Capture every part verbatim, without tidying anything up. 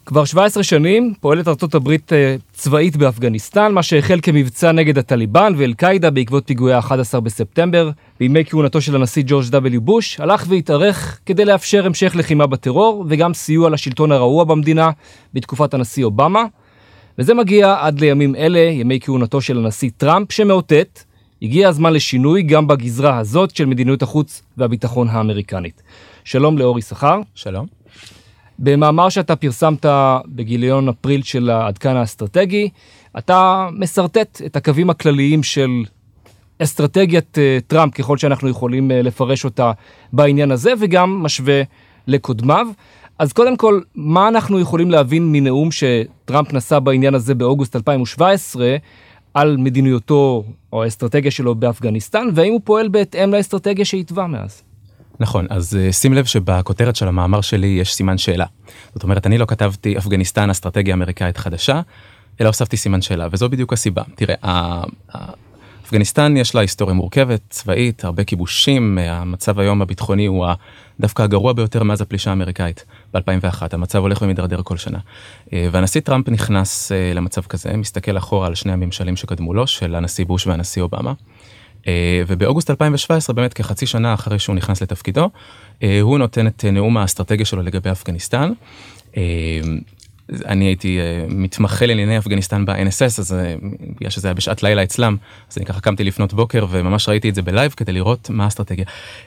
כבר שבע עשרה שנים פועלת ארצות הברית צבאית באפגניסטן, מה שהחל כמבצע נגד הטליבן ואל-קאידה בעקבות פיגועי ה-אחד עשר בספטמבר. בימי כהונתו של הנשיא ג'ורג' דאבליו בוש, הלך והתארך כדי לאפשר המשך לחימה בטרור וגם סיוע לשלטון הרעוע במדינה בתקופת הנשיא אובמה. וזה מגיע עד לימים אלה, ימי כהונתו של הנשיא טראמפ, שמאותת, הגיע הזמן לשינוי גם בגזרה הזאת של מדיניות החוץ והביטחון האמריקנית. שלום לאורי שכר. שלום. במאמר שאתה פרסמת בגיליון אפריל של עד כאן האסטרטגי, אתה מסרטט את הקווים הכלליים של אסטרטגיית טראמפ, ככל שאנחנו יכולים לפרש אותה בעניין הזה, וגם משווה לקודמיו. אז קודם כל, מה אנחנו יכולים להבין מנאום שטראמפ נשא בעניין הזה באוגוסט אלפיים שבע עשרה, על מדיניותו או האסטרטגיה שלו באפגניסטן, והאם הוא פועל בהתאם לאסטרטגיה שהתווה מאז? נכון, אז שים לב שבכותרת של המאמר שלי יש סימן שאלה. זאת אומרת, אני לא כתבתי אפגניסטן אסטרטגיה אמריקאית חדשה, אלא הוספתי סימן שאלה, וזו בדיוק הסיבה. תראה, אפגניסטן יש לה היסטוריה מורכבת, צבאית, הרבה כיבושים, המצב היום הביטחוני הוא דווקא הגרוע ביותר מאז הפלישה האמריקאית ב-אלפיים ואחת, המצב הולך ומתדרדר כל שנה. והנשיא טראמפ נכנס למצב כזה, מסתכל אחורה על שני הממשלים שקדמו לו, של הנשיא בוש והנשיא אובמה, ובאוגוסט אלפיים שבע עשרה, באמת כחצי שנה אחרי שהוא נכנס לתפקידו, הוא נותן את נאום האסטרטגיה שלו לגבי אפגניסטן. אני הייתי מתמחה לענייני אפגניסטן ב-אן אס אס, אז בגלל שזה היה בשעת לילה אצלם, אז אני ככה קמתי לפנות בוקר, וממש ראיתי את זה בלייב כדי לראות מה האסטרטגיה.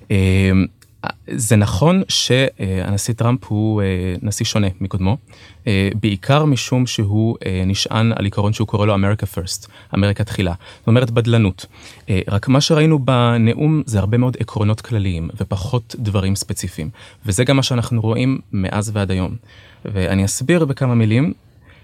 זה נכון שהנשיא טראמפ הוא נשיא שונה מקודמו, בעיקר משום שהוא נשען על עיקרון שהוא קורא לו אמריקה פרסט, אמריקה תחילה, זאת אומרת בדלנות. רק מה שראינו בנאום זה הרבה מאוד עקרונות כלליים ופחות דברים ספציפיים, וזה גם מה שאנחנו רואים מאז ועד היום. ואני אסביר בכמה מילים.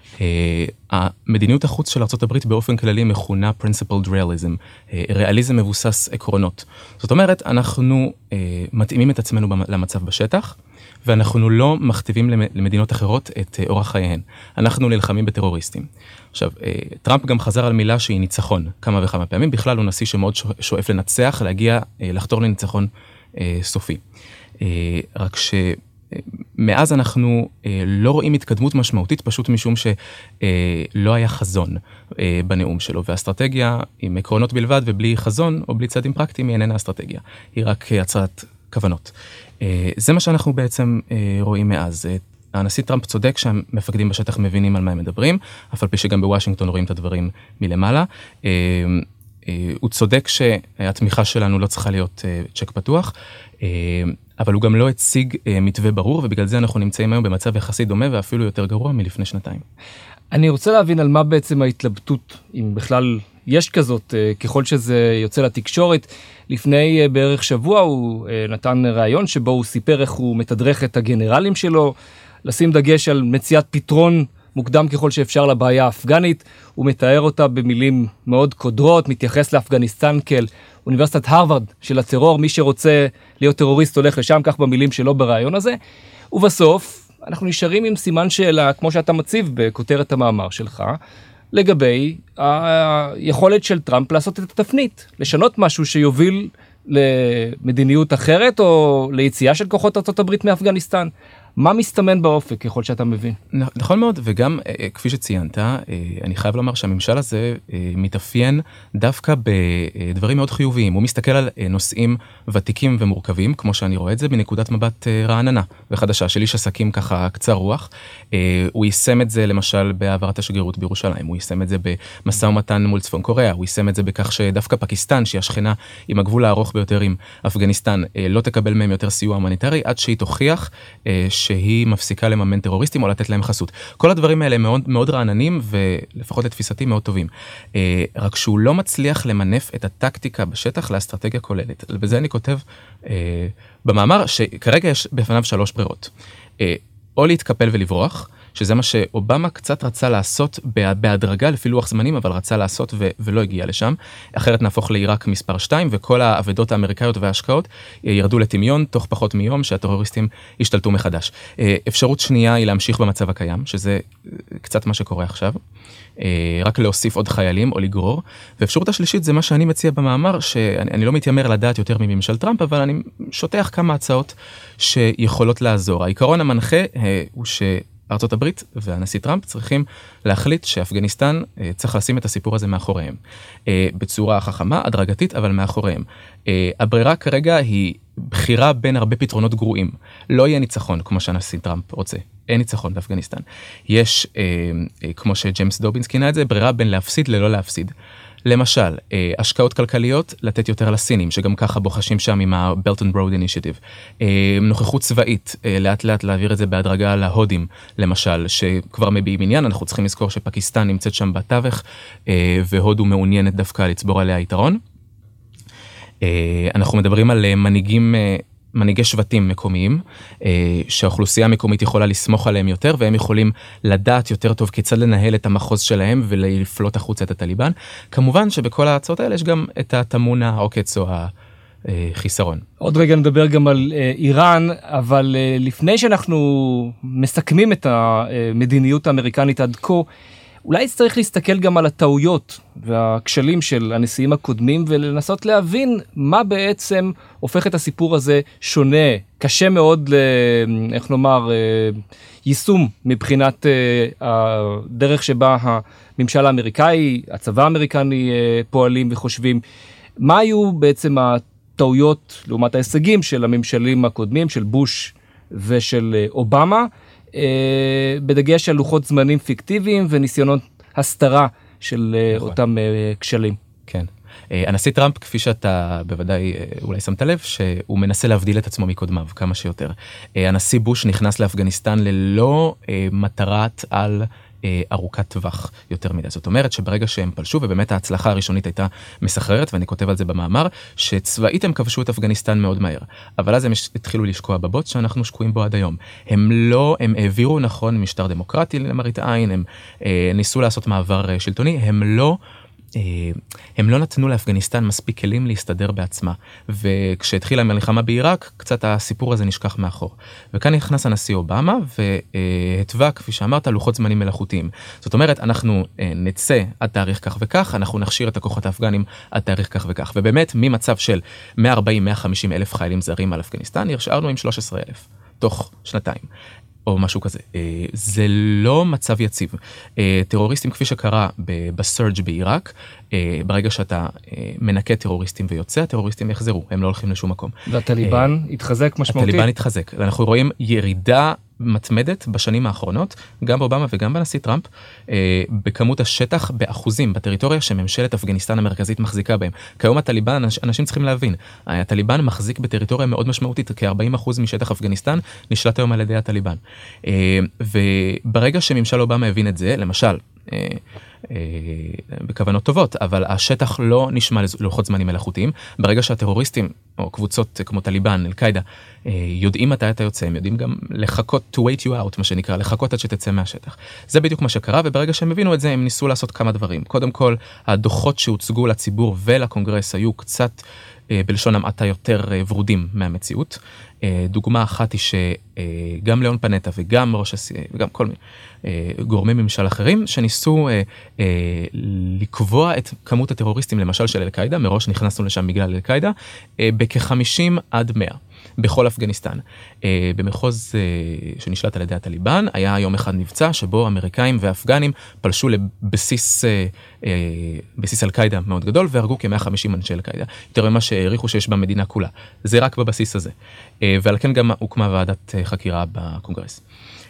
המדיניות החוץ של ארצות הברית באופן כללי מכונה principled realism, ריאליזם מבוסס עקרונות. זאת אומרת, אנחנו מתאימים את עצמנו למצב בשטח, ואנחנו לא מכתיבים למדינות אחרות את אורח חייהן. אנחנו נלחמים בטרוריסטים. עכשיו, טראמפ גם חזר על מילה שהיא ניצחון כמה וכמה פעמים, בכלל הוא נשיא שמאוד שואף לנצח, להגיע, לחתור לניצחון סופי. רק ש... מאז אנחנו אה, לא רואים התקדמות משמעותית, פשוט משום שלא אה, היה חזון אה, בנאום שלו, והאסטרטגיה עם עקרונות בלבד ובלי חזון או בלי צעדים פרקטיים היא איננה אסטרטגיה, היא רק אה, הצעת כוונות. אה, זה מה שאנחנו בעצם אה, רואים מאז. אה, הנשיא טראמפ צודק שהמפקדים בשטח מבינים על מה הם מדברים, אף על פי שגם בוושינגטון רואים את הדברים מלמעלה. אה, אה, הוא צודק שהתמיכה שלנו לא צריכה להיות אה, צ'ק פתוח, אה, אבל הוא גם לא הציג מתווה ברור, ובגלל זה אנחנו נמצאים היום במצב יחסי דומה, ואפילו יותר גרוע מלפני שנתיים. אני רוצה להבין על מה בעצם ההתלבטות, אם בכלל יש כזאת, ככל שזה יוצא לתקשורת. לפני בערך שבוע הוא נתן ראיון, שבו הוא סיפר איך הוא מתדרך את הגנרלים שלו, לשים דגש על מציאת פתרון מוקדם ככל שאפשר לבעיה האפגנית. הוא מתאר אותה במילים מאוד קודרות, מתייחס לאפגניסטן כאל אוניברסיטת הרווארד של הטרור, מי שרוצה להיות טרוריסט הולך לשם, כך במילים שלו ברעיון הזה. ובסוף אנחנו נשארים עם סימן שאלה, כמו שאתה מציב בכותרת המאמר שלך, לגבי היכולת של טראמפ לעשות את התפנית, לשנות משהו שיוביל למדיניות אחרת, או ליציאה של כוחות ארצות הברית מאפגניסטן. מה מסתמן באופק, ככל שאתה מבין? נכון מאוד, וגם כפי שציינת, אני חייב לומר שהממשל הזה מתאפיין דווקא בדברים מאוד חיוביים. הוא מסתכל על נושאים ותיקים ומורכבים, כמו שאני רואה את זה, בנקודת מבט רעננה וחדשה, של איש עסקים ככה קצר רוח. הוא יישם את זה למשל בהעברת השגרירות בירושלים, הוא יישם את זה במשא ומתן מול צפון קוריאה, הוא יישם את זה בכך שדווקא פקיסטן, שהיא השכנה עם הגבול הארוך ביותר עם אפגניסטן, לא תקבל מהם יותר סיוע הומניטרי, עד שהיא תוכיח שהיא מפסיקה לממן טרוריסטים או לתת להם חסות. כל הדברים האלה מאוד, מאוד רעננים, ולפחות לתפיסתי מאוד טובים. רק שהוא לא מצליח למנף את הטקטיקה בשטח לאסטרטגיה כוללת. בזה אני כותב במאמר שכרגע יש בפניו שלוש ברירות. או להתקפל ולברוח, שזה מה שאובמה קצת רצה לעשות בהדרגה לפי לוח זמנים, אבל רצה לעשות ו- ולא הגיע לשם. אחרת נהפוך לעיראק מספר שתיים, וכל העבדות האמריקאיות וההשקעות ירדו לטמיון תוך פחות מיום שהטרוריסטים השתלטו מחדש. אפשרות שנייה היא להמשיך במצב הקיים, שזה קצת מה שקורה עכשיו. רק להוסיף עוד חיילים או לגרור. ואפשרות השלישית זה מה שאני מציע במאמר, שאני לא מתיימר לדעת יותר מממשל טראמפ, אבל אני שוטח כמה הצעות שיכולות לעזור. העיקרון המנחה הוא ש ארצות הברית והנשיא טראמפ צריכים להחליט שאפגניסטן צריך לשים את הסיפור הזה מאחוריהם. בצורה חכמה, הדרגתית, אבל מאחוריהם. הברירה כרגע היא בחירה בין הרבה פתרונות גרועים. לא יהיה ניצחון, כמו שהנשיא טראמפ רוצה. אין ניצחון באפגניסטן. יש, כמו שג'יימס דובינס כינה את זה, ברירה בין להפסיד ללא להפסיד. למשל, השקעות כלכליות, לתת יותר לסינים, שגם ככה בוחשים שם עם ה-Belt and Road Initiative. נוכחות צבאית, לאט לאט להעביר את זה בהדרגה להודים, למשל, שכבר מביעים עניין, אנחנו צריכים לזכור שפקיסטן נמצאת שם בתווך, והודו מעוניינת דווקא לצבור עליה יתרון. אנחנו מדברים על מנהיגים, מנהיגי שבטים מקומיים, שהאוכלוסייה המקומית יכולה לסמוך עליהם יותר, והם יכולים לדעת יותר טוב כיצד לנהל את המחוז שלהם, ולפלוט החוצה את הטליבן. כמובן שבכל ההצעות האלה יש גם את התמון העוקץ או החיסרון. עוד רגע נדבר גם על איראן, אבל לפני שאנחנו מסכמים את המדיניות האמריקנית עד כה, אולי צריך להסתכל גם על הטעויות והכשלים של הנשיאים הקודמים, ולנסות להבין מה בעצם הופך את הסיפור הזה שונה. קשה מאוד, איך נאמר, יישום מבחינת הדרך שבה הממשל האמריקאי, הצבא האמריקני פועלים וחושבים. מה היו בעצם הטעויות לעומת ההישגים של הממשלים הקודמים, של בוש ושל אובמה, בדגש על לוחות זמנים פיקטיביים וניסיונות הסתרה של נכון. אותם כשלים. כן. הנשיא טראמפ, כפי שאתה בוודאי אולי שמת לב, שהוא מנסה להבדיל את עצמו מקודמיו כמה שיותר. הנשיא בוש נכנס לאפגניסטן ללא מטרת על ארוכת טווח יותר מדי. זאת אומרת שברגע שהם פלשו, ובאמת ההצלחה הראשונית הייתה מסחררת, ואני כותב על זה במאמר, שצבאית הם כבשו את אפגניסטן מאוד מהר. אבל אז הם התחילו לשקוע בבוט שאנחנו שקועים בו עד היום. הם לא, הם העבירו נכון משטר דמוקרטי למראית עין, הם ניסו לעשות מעבר שלטוני, הם לא הם לא נתנו לאפגניסטן מספיק כלים להסתדר בעצמה, וכשהתחילה המלחמה בעיראק, קצת הסיפור הזה נשכח מאחור. וכאן נכנס הנשיא אובמה, והתווה, כפי שאמרת, לוחות זמנים מלאכותיים. זאת אומרת, אנחנו נצא עד תאריך כך וכך, אנחנו נכשיר את הכוחות האפגנים עד תאריך כך וכך, ובאמת, ממצב של מאה ארבעים עד מאה חמישים אלף חיילים זרים על אפגניסטן, נשארנו עם שלושה עשר אלף, תוך שנתיים. או משהו כזה. זה לא מצב יציב. טרוריסטים, כפי שקרה בסרג' בעיראק, ברגע שאתה מנקה טרוריסטים ויוצא, הטרוריסטים יחזרו, הם לא הולכים לשום מקום. והטליבן התחזק משמעותית. הטליבן התחזק. אנחנו רואים ירידה מתמדת בשנים האחרונות, גם באובמה וגם בנשיא טראמפ, בכמות השטח באחוזים, בטריטוריה שממשלת אפגניסטן המרכזית מחזיקה בהם. כיום הטליבן, אנשים צריכים להבין, הטליבן מחזיק בטריטוריה מאוד משמעותית, כ-ארבעים אחוז משטח אפגניסטן נשלט היום על ידי הטליבן. וברגע שממשל אובמה הבין את זה, למשל, בכוונות טובות, אבל השטח לא נשמע ללוחות זמנים מלאכותיים. ברגע שהטרוריסטים, או קבוצות כמו טליבן, אל-קאידה, יודעים מתי אתה יוצא, הם יודעים גם לחכות, to wait you out, מה שנקרא, לחכות עד שתצא מהשטח. זה בדיוק מה שקרה, וברגע שהם הבינו את זה, הם ניסו לעשות כמה דברים. קודם כל, הדוחות שהוצגו לציבור ולקונגרס היו קצת, בלשון המעטה, יותר ורודים מהמציאות. דוגמה אחת היא שגם ליאון פנטה וגם ראש הסיעה, וגם כל מיני גורמי ממשל אחרים, שניסו לקבוע את כמות הטרוריסטים, למשל של אל-קאידה, מראש נכנסנו לשם בגלל אל-קאידה, בכ-חמישים עד מאה. בכל אפגניסטן. במחוז שנשלט על ידי הטליבן, היה יום אחד מבצע שבו אמריקאים ואפגנים פלשו לבסיס בסיס אל-קאידה מאוד גדול, והרגו כ-מאה וחמישים אנשי אל-קאידה. יותר ממה שהעריכו שיש במדינה כולה. זה רק בבסיס הזה. ועל כן גם הוקמה ועדת חקירה בקונגרס.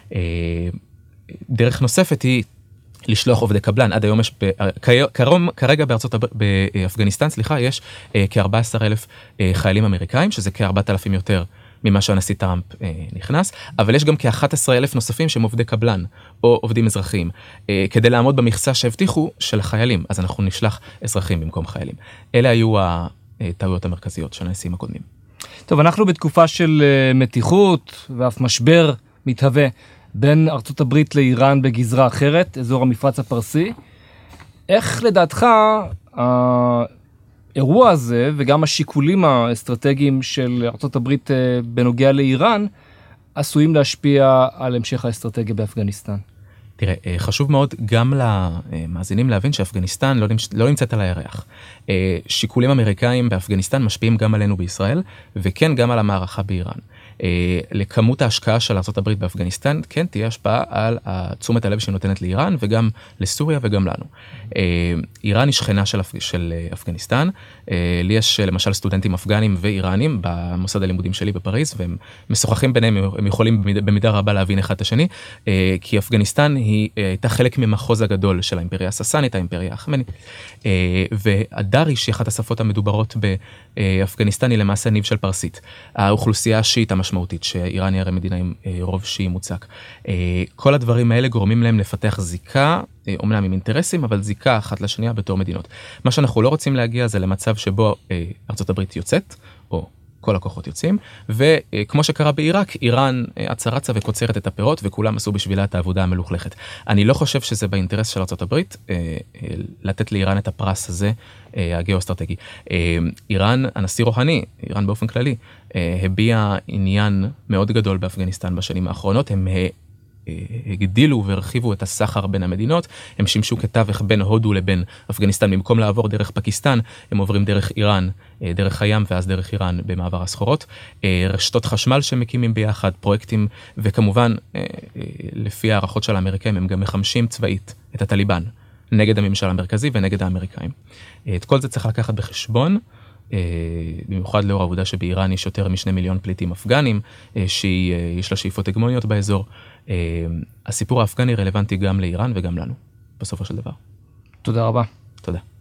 דרך נוספת היא לשלוח עובדי קבלן. עד היום יש, כרגע בארצות, באפגניסטן, סליחה, יש כ-ארבעה עשר אלף חיילים אמריקאים, שזה כ-ארבעת אלפים יותר ממה שהנשיא טראמפ נכנס, אבל יש גם כ-אחד עשר אלף נוספים שהם עובדי קבלן, או עובדים אזרחיים, כדי לעמוד במכסה שהבטיחו של החיילים, אז אנחנו נשלח אזרחים במקום חיילים. אלה היו הטעויות המרכזיות של הנשיאים הקודמים. טוב, אנחנו בתקופה של מתיחות, ואף משבר מתהווה, בין ארצות הברית לאיראן בגזרה אחרת, אזור המפרץ הפרסי. איך לדעתך האירוע הזה וגם השיקולים האסטרטגיים של ארצות הברית בנוגע לאיראן עשויים להשפיע על המשך האסטרטגיה באפגניסטן? תראה, חשוב מאוד גם למאזינים להבין שאפגניסטן לא, נמצ... לא נמצאת על הירח. שיקולים אמריקאים באפגניסטן משפיעים גם עלינו בישראל, וכן גם על המערכה באיראן. לכמות ההשקעה של ארצות הברית באפגניסטן, כן, תהיה השפעה על תשומת הלב שנותנת לאיראן, וגם לסוריה וגם לנו. איראן היא שכנה של, של אפגניסטן, לי יש למשל סטודנטים אפגנים ואיראנים במוסד הלימודים שלי בפריז, והם משוחחים ביניהם, הם יכולים במידה רבה להבין אחד את השני, כי אפגניסטן היא הייתה חלק ממחוז הגדול של האימפריה הססנית, האימפריה האחמנית, והדריש היא אחת השפות המדוברות באפגניסטן היא למעשה ניב של פרסית. האוכלוסייה השיעית המשמעותית, שאיראן היא הרי מדינה עם רוב שיעי מוצק. כל הדברים האלה גורמים להם לפתח זיקה, אומנם עם אינטרסים, אבל זיקה אחת לשנייה בתור מדינות. מה שאנחנו לא רוצים להגיע זה למצב שבו ארצות הברית יוצאת, או כל הכוחות יוצאים, וכמו שקרה בעיראק, איראן עצה רצה וקוצרת את הפירות, וכולם עשו בשבילה את העבודה המלוכלכת. אני לא חושב שזה באינטרס של ארצות הברית, לתת לאיראן את הפרס הזה, הגיאו-אסטרטגי. איראן, הנשיא רוהני, איראן באופן כללי, הביע עניין מאוד גדול באפגניסטן בשנים האחרונות, הם הגדילו והרחיבו את הסחר בין המדינות, הם שימשו כתווך בין הודו לבין אפגניסטן, במקום לעבור דרך פקיסטן, הם עוברים דרך איראן, דרך הים ואז דרך איראן במעבר הסחורות, רשתות חשמל שמקימים ביחד, פרויקטים, וכמובן, לפי הערכות של האמריקאים, הם גם מחמשים צבאית את הטליבן, נגד הממשל המרכזי ונגד האמריקאים. את כל זה צריך לקחת בחשבון, במיוחד לאור העובדה שבאיראן יש יותר משני מיליון פליטים אפגנים, שיש לה שאיפות הגמוניות באזור. הסיפור האפגני רלוונטי גם לאיראן וגם לנו, בסופו של דבר. תודה רבה. תודה.